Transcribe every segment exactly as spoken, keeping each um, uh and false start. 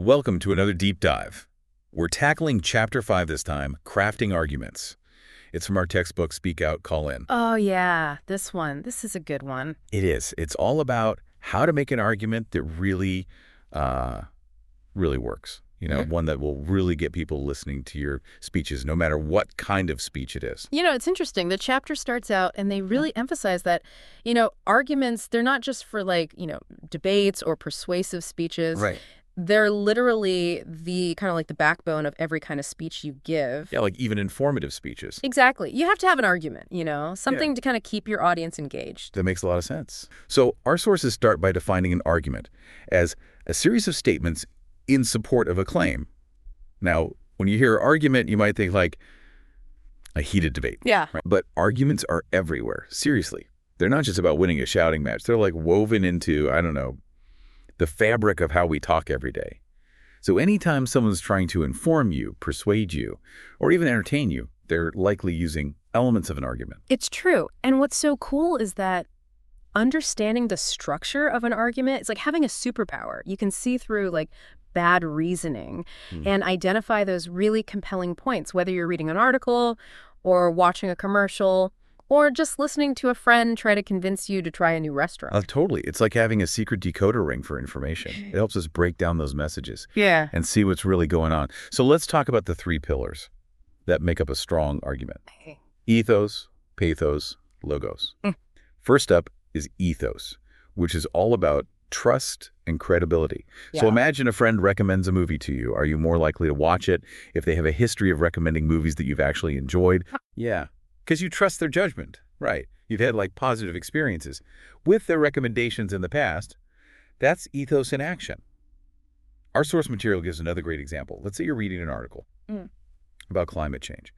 Welcome to another deep dive. We're tackling Chapter five this time, Crafting Arguments. It's from our textbook, Speak Out, Call In. Oh, yeah, this one. This is a good one. It is. It's all about how to make an argument that really, uh, really works. You know, Mm-hmm. one that will really get people listening to your speeches, no matter what kind of speech it is. You know, it's interesting. The chapter starts out and they really emphasize that, you know, arguments, they're not just for like, you know, debates or persuasive speeches. Right. They're literally the kind of like the backbone of every kind of speech you give. Yeah, like even informative speeches. Exactly. You have to have an argument, you know, something to kind of keep your audience engaged. That makes a lot of sense. So our sources start by defining an argument as a series of statements in support of a claim. Now, when you hear argument, you might think like a heated debate. Yeah. Right? But arguments are everywhere. Seriously. They're not just about winning a shouting match. They're like woven into, I don't know, the fabric of how we talk every day. So anytime someone's trying to inform you, persuade you, or even entertain you, they're likely using elements of an argument. It's true. And what's so cool is that understanding the structure of an argument, it's like having a superpower. You can see through like bad reasoning Hmm. and identify those really compelling points, whether you're reading an article or watching a commercial or just listening to a friend try to convince you to try a new restaurant. Uh, totally. It's like having a secret decoder ring for information. It helps us break down those messages Yeah. and see what's really going on. So let's talk about the three pillars that make up a strong argument. Ethos, pathos, logos. Mm. First up is ethos, which is all about trust and credibility. So Yeah. imagine a friend recommends a movie to you. Are you more likely to watch it if they have a history of recommending movies that you've actually enjoyed? Yeah, because you trust their judgment, right? You've had like positive experiences with their recommendations in the past. That's ethos in action. Our source material gives another great example. Let's say you're reading an article Mm. about climate change.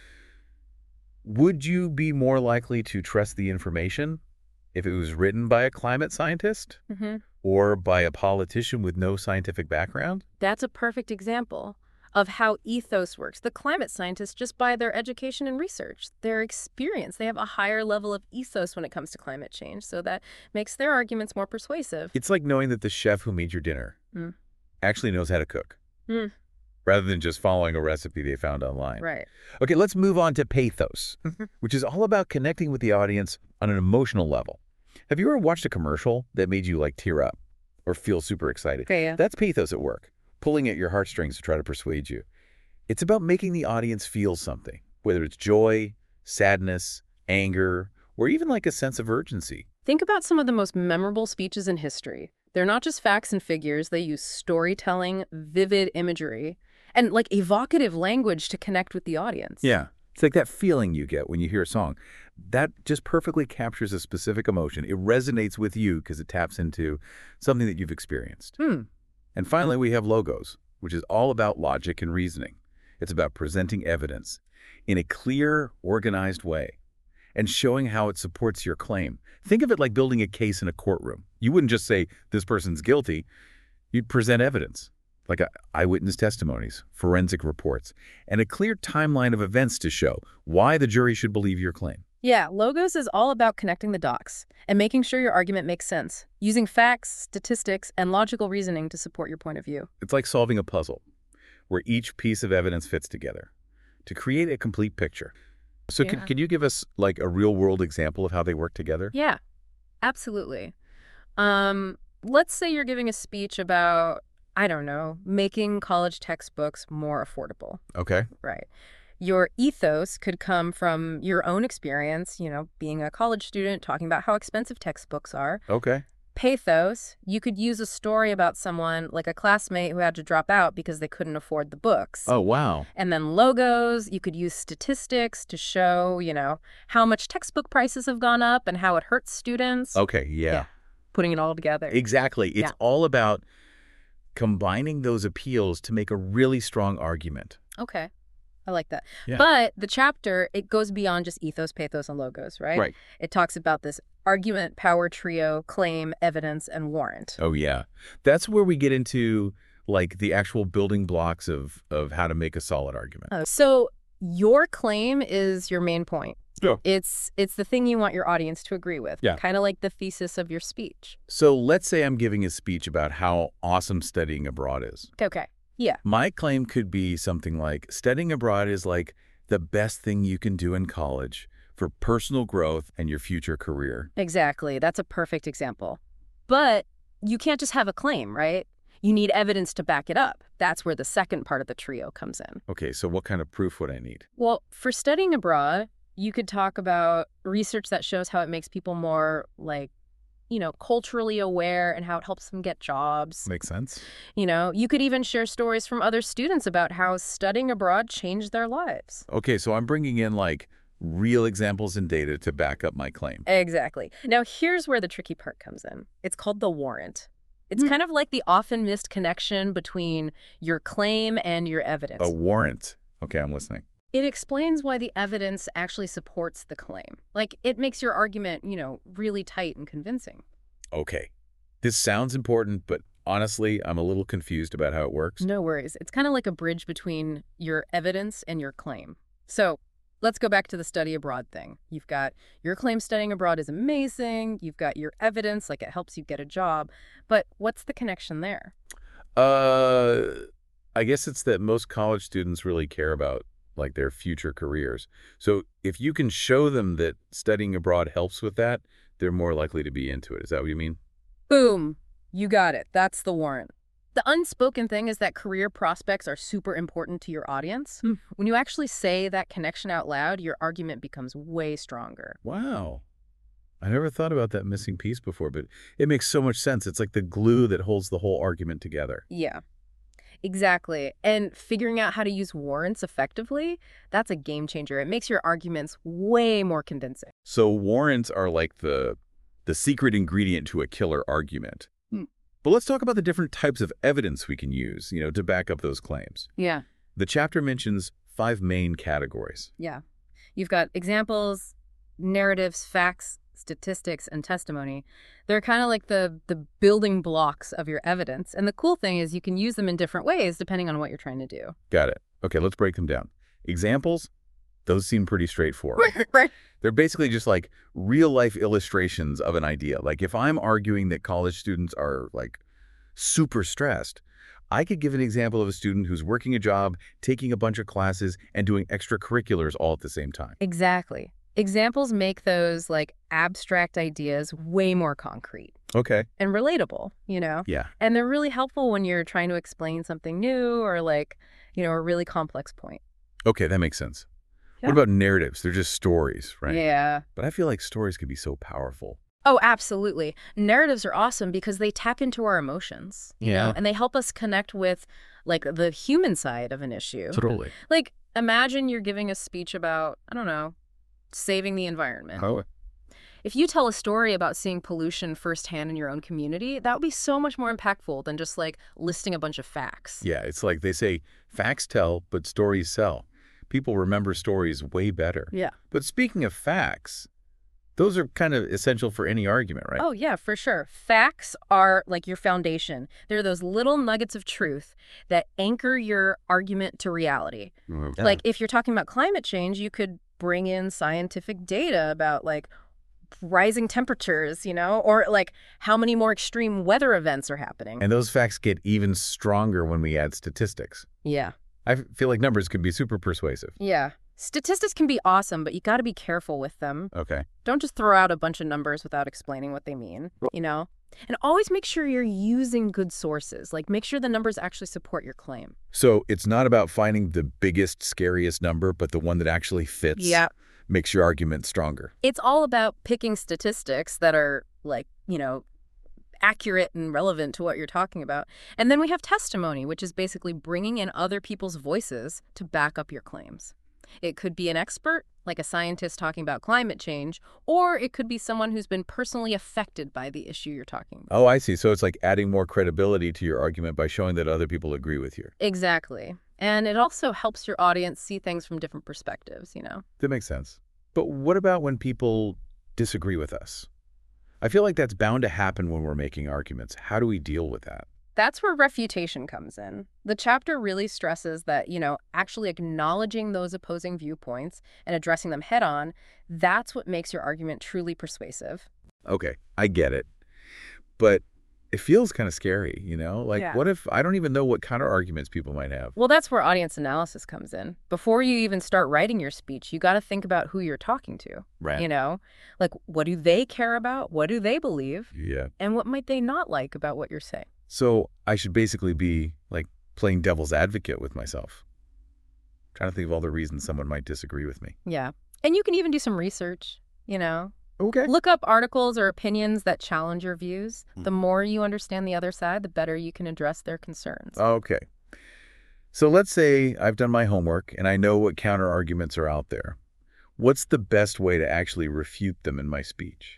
Would you be more likely to trust the information if it was written by a climate scientist hmm or by a politician with no scientific background? That's a perfect example of how ethos works. The climate scientists, just by their education and research, their experience, they have a higher level of ethos when it comes to climate change. So that makes their arguments more persuasive. It's like knowing that the chef who made your dinner Mm. actually knows how to cook, Mm. rather than just following a recipe they found online. Right. Okay, let's move on to pathos, which is all about connecting with the audience on an emotional level. Have you ever watched a commercial that made you like tear up or feel super excited? Okay, yeah. That's pathos at work, pulling at your heartstrings to try to persuade you. It's about making the audience feel something, whether it's joy, sadness, anger, or even like a sense of urgency. Think about some of the most memorable speeches in history. They're not just facts and figures. They use storytelling, vivid imagery, and like evocative language to connect with the audience. Yeah. It's like that feeling you get when you hear a song. That just perfectly captures a specific emotion. It resonates with you because it taps into something that you've experienced. Hmm. And finally, we have logos, which is all about logic and reasoning. It's about presenting evidence in a clear, organized way and showing how it supports your claim. Think of it like building a case in a courtroom. You wouldn't just say, this person's guilty. You'd present evidence, like eyewitness testimonies, forensic reports, and a clear timeline of events to show why the jury should believe your claim. Yeah, logos is all about connecting the dots and making sure your argument makes sense, using facts, statistics, and logical reasoning to support your point of view. It's like solving a puzzle where each piece of evidence fits together to create a complete picture. So Yeah. could, could you give us like a real-world example of how they work together? Yeah, absolutely. Um, let's say you're giving a speech about, I don't know, making college textbooks more affordable. Okay. Right. Your ethos could come from your own experience, you know, being a college student, talking about how expensive textbooks are. Okay. Pathos, you could use a story about someone, like a classmate who had to drop out because they couldn't afford the books. Oh, wow. And then logos, you could use statistics to show, you know, how much textbook prices have gone up and how it hurts students. Okay, yeah. Yeah. Putting it all together. Exactly. It's Yeah. all about combining those appeals to make a really strong argument. Okay. I like that. Yeah. But the chapter, it goes beyond just ethos, pathos, and logos, right? Right. It talks about this argument, power trio, claim, evidence, and warrant. Oh, yeah. That's where we get into like the actual building blocks of, of how to make a solid argument. Uh, so your claim is your main point. Yeah. It's it's the thing you want your audience to agree with. Yeah. Kind of like the thesis of your speech. So let's say I'm giving a speech about how awesome studying abroad is. Okay. Yeah. My claim could be something like, studying abroad is like the best thing you can do in college for personal growth and your future career. Exactly. That's a perfect example. But you can't just have a claim, right? You need evidence to back it up. That's where the second part of the trio comes in. Okay, so what kind of proof would I need? Well, for studying abroad, you could talk about research that shows how it makes people more, like, you know, culturally aware and how it helps them get jobs. Makes sense. You know, you could even share stories from other students about how studying abroad changed their lives. Okay, so I'm bringing in, like, real examples and data to back up my claim. Exactly. Now, here's where the tricky part comes in. It's called the warrant. It's Hmm. kind of like the often missed connection between your claim and your evidence. A warrant. Okay, I'm listening. It explains why the evidence actually supports the claim. Like, it makes your argument, you know, really tight and convincing. Okay. This sounds important, but honestly, I'm a little confused about how it works. No worries. It's kind of like a bridge between your evidence and your claim. So let's go back to the study abroad thing. You've got your claim studying abroad is amazing. You've got your evidence, like it helps you get a job. But what's the connection there? Uh, I guess it's that most college students really care about, like, their future careers. So if you can show them that studying abroad helps with that, they're more likely to be into it. Is that what you mean? Boom. You got it. That's the warrant. The unspoken thing is that career prospects are super important to your audience. Hmm. When you actually say that connection out loud, your argument becomes way stronger. Wow. I never thought about that missing piece before, but it makes so much sense. It's like the glue that holds the whole argument together. Yeah, exactly. And figuring out how to use warrants effectively, that's a game changer. It makes your arguments way more convincing. So warrants are like the the secret ingredient to a killer argument. Hmm. But let's talk about the different types of evidence we can use, you know, to back up those claims. Yeah. The chapter mentions five main categories. Yeah. You've got examples, narratives, facts, statistics, and testimony. They're kind of like the the building blocks of your evidence. And the cool thing is you can use them in different ways depending on what you're trying to do. Got it. Okay, let's break them down. Examples, those seem pretty straightforward. Right. They're basically just like real-life illustrations of an idea. Like if I'm arguing that college students are, like, super stressed, I could give an example of a student who's working a job, taking a bunch of classes, and doing extracurriculars all at the same time. Exactly. Examples make those, like, abstract ideas way more concrete Okay. and relatable, you know? Yeah. And they're really helpful when you're trying to explain something new or, like, you know, a really complex point. Okay, that makes sense. Yeah. What about narratives? They're just stories, right? Yeah. But I feel like stories could be so powerful. Oh, absolutely. Narratives are awesome because they tap into our emotions. You Yeah. know? And they help us connect with, like, the human side of an issue. Totally. Like, imagine you're giving a speech about, I don't know, saving the environment. Oh. If you tell a story about seeing pollution firsthand in your own community, that would be so much more impactful than just, like, listing a bunch of facts. Yeah, it's like they say, facts tell, but stories sell. People remember stories way better. Yeah. But speaking of facts, those are kind of essential for any argument, right? Oh, yeah, for sure. Facts are like your foundation. They're those little nuggets of truth that anchor your argument to reality. Yeah. Like, if you're talking about climate change, you could bring in scientific data about, like, rising temperatures, you know, or, like, how many more extreme weather events are happening. And those facts get even stronger when we add statistics. Yeah. I feel like numbers can be super persuasive. Yeah. Statistics can be awesome, but you got to be careful with them. Okay. Don't just throw out a bunch of numbers without explaining what they mean, you know? And always make sure you're using good sources. Like, make sure the numbers actually support your claim. So it's not about finding the biggest, scariest number, but the one that actually fits. Yeah. Makes your argument stronger. It's all about picking statistics that are, like, you know, accurate and relevant to what you're talking about. And then we have testimony, which is basically bringing in other people's voices to back up your claims. It could be an expert, like a scientist talking about climate change, or it could be someone who's been personally affected by the issue you're talking about. Oh, I see. So it's like adding more credibility to your argument by showing that other people agree with you. Exactly. And it also helps your audience see things from different perspectives, you know? That makes sense. But what about when people disagree with us? I feel like that's bound to happen when we're making arguments. How do we deal with that? That's where refutation comes in. The chapter really stresses that, you know, actually acknowledging those opposing viewpoints and addressing them head on, that's what makes your argument truly persuasive. Okay, I get it. But it feels kind of scary, you know? Like, Yeah. what if I don't even know what counter arguments people might have? Well, that's where audience analysis comes in. Before you even start writing your speech, you got to think about who you're talking to. Right. You know, like, what do they care about? What do they believe? Yeah. And what might they not like about what you're saying? So I should basically be, like, playing devil's advocate with myself. Trying to think of all the reasons someone might disagree with me. Yeah. And you can even do some research, you know? Okay. Look up articles or opinions that challenge your views. Hmm. The more you understand the other side, the better you can address their concerns. Okay. So let's say I've done my homework and I know what counter arguments are out there. What's the best way to actually refute them in my speech?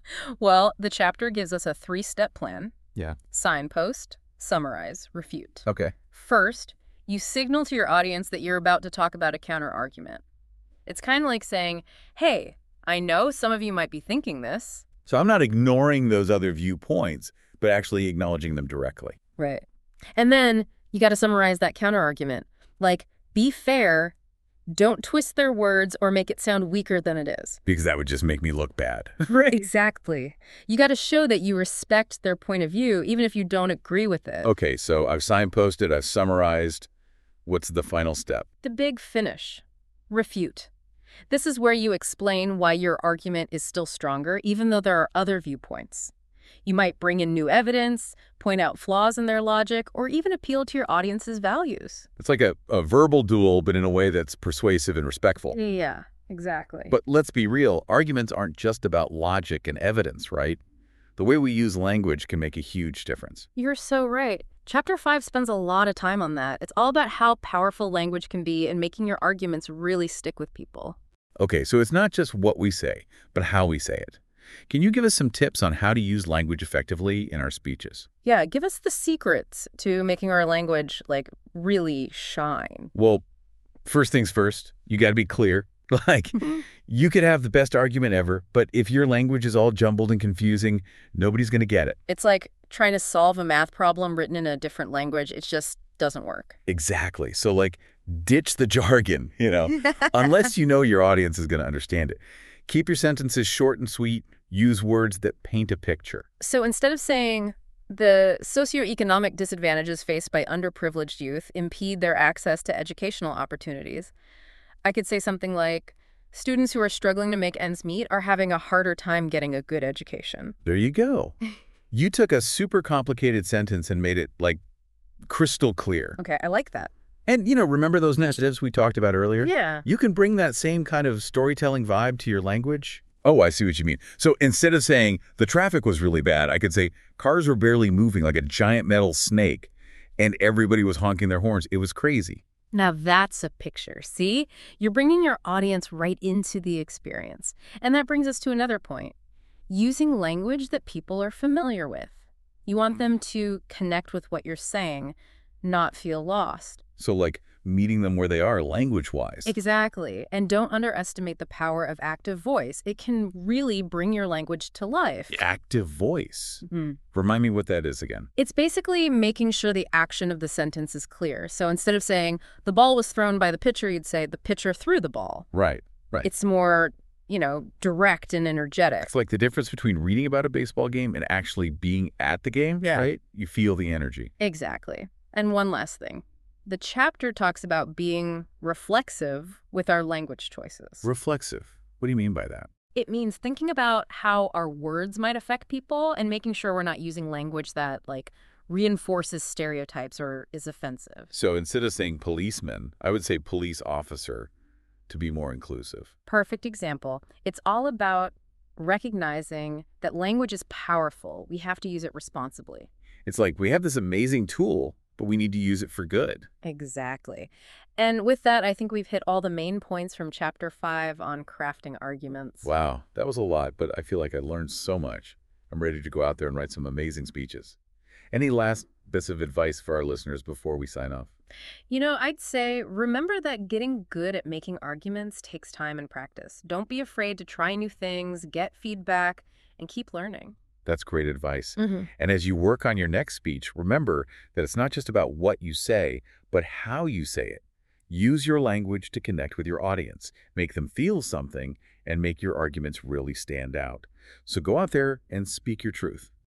Well, the chapter gives us a three-step plan. Yeah. Signpost, summarize, refute. Okay. First, you signal to your audience that you're about to talk about a counter-argument. It's kind of like saying, hey, I know some of you might be thinking this. So I'm not ignoring those other viewpoints, but actually acknowledging them directly. Right. And then you got to summarize that counter-argument. Like, be fair, don't twist their words or make it sound weaker than it is. Because that would just make me look bad. Right. Exactly. You got to show that you respect their point of view, even if you don't agree with it. Okay, so I've signposted, I've summarized. What's the final step? The big finish. Refute. This is where you explain why your argument is still stronger, even though there are other viewpoints. You might bring in new evidence, point out flaws in their logic, or even appeal to your audience's values. It's like a, a verbal duel, but in a way that's persuasive and respectful. Yeah, exactly. But let's be real, arguments aren't just about logic and evidence, right? The way we use language can make a huge difference. You're so right. Chapter five spends a lot of time on that. It's all about how powerful language can be in making your arguments really stick with people. Okay, so it's not just what we say, but how we say it. Can you give us some tips on how to use language effectively in our speeches? Yeah, give us the secrets to making our language, like, really shine. Well, first things first, you got to be clear. Like, you could have the best argument ever, but if your language is all jumbled and confusing, nobody's going to get it. It's like trying to solve a math problem written in a different language. It just doesn't work. Exactly. So, like, ditch the jargon, you know, unless you know your audience is going to understand it. Keep your sentences short and sweet. Use words that paint a picture. So instead of saying the socioeconomic disadvantages faced by underprivileged youth impede their access to educational opportunities, I could say something like, students who are struggling to make ends meet are having a harder time getting a good education. There you go. You took a super complicated sentence and made it, like, crystal clear. Okay, I like that. And, you know, remember those initiatives we talked about earlier? Yeah. You can bring that same kind of storytelling vibe to your language. Oh, I see what you mean. So instead of saying the traffic was really bad, I could say cars were barely moving like a giant metal snake and everybody was honking their horns. It was crazy. Now that's a picture. See? You're bringing your audience right into the experience. And that brings us to another point. Using language that people are familiar with. You want them to connect with what you're saying, not feel lost. So, like, meeting them where they are language-wise. Exactly. And don't underestimate the power of active voice. It can really bring your language to life. Active voice. Mm. Remind me what that is again. It's basically making sure the action of the sentence is clear. So instead of saying, the ball was thrown by the pitcher, you'd say, the pitcher threw the ball. Right, right. It's more, you know, direct and energetic. It's like the difference between reading about a baseball game and actually being at the game, Yeah. right? You feel the energy. Exactly. And one last thing. The chapter talks about being reflexive with our language choices. Reflexive. What do you mean by that? It means thinking about how our words might affect people and making sure we're not using language that, like, reinforces stereotypes or is offensive. So instead of saying policeman, I would say police officer to be more inclusive. Perfect example. It's all about recognizing that language is powerful. We have to use it responsibly. It's like we have this amazing tool, but we need to use it for good. Exactly. And with that, I think we've hit all the main points from Chapter five on crafting arguments. Wow, that was a lot, but I feel like I learned so much. I'm ready to go out there and write some amazing speeches. Any last bits of advice for our listeners before we sign off? You know, I'd say remember that getting good at making arguments takes time and practice. Don't be afraid to try new things, get feedback, and keep learning. That's great advice. Hmm. And as you work on your next speech, remember that it's not just about what you say, but how you say it. Use your language to connect with your audience, make them feel something, and make your arguments really stand out. So go out there and speak your truth.